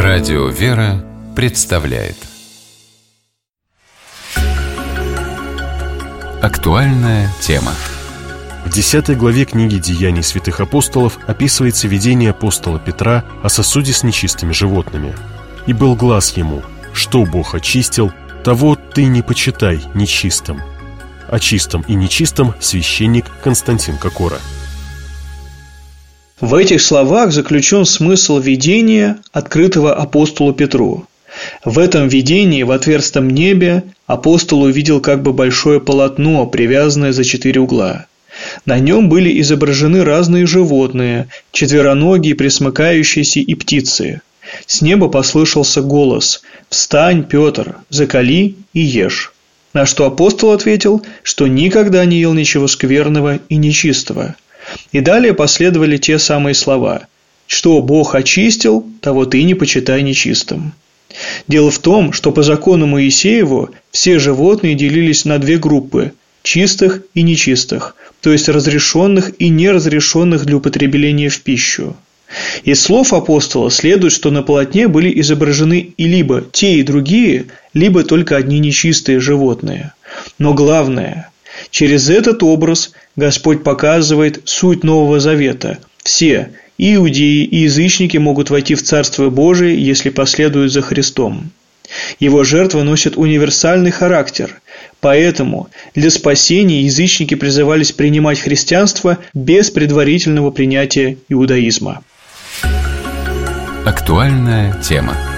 Радио «Вера» представляет актуальная тема. В 10 главе книги «Деяний святых апостолов» описывается видение апостола Петра о сосуде с нечистыми животными. «И был глас ему: что Бог очистил, того ты не почитай нечистым». О чистом и нечистом священник Константин Кокора. В этих словах заключен смысл видения, открытого апостолу Петру. В этом видении в отверстом небе апостол увидел как бы большое полотно, привязанное за 4 угла. На нем были изображены разные животные, четвероногие, пресмыкающиеся и птицы. С неба послышался голос: «Встань, Петр, закали и ешь». На что апостол ответил, что никогда не ел ничего скверного и нечистого. И далее последовали те самые слова: «Что Бог очистил, того ты не почитай нечистым». Дело в том, что по закону Моисееву все животные делились на 2 группы – чистых и нечистых, то есть разрешенных и неразрешенных для употребления в пищу. Из слов апостола следует, что на полотне были изображены и либо те, и другие, либо только одни нечистые животные. Но главное, через этот образ Господь показывает суть Нового Завета. Все, и иудеи, и язычники, могут войти в Царство Божие, если последуют за Христом. Его жертва носит универсальный характер, поэтому для спасения язычники призывались принимать христианство без предварительного принятия иудаизма. Актуальная тема.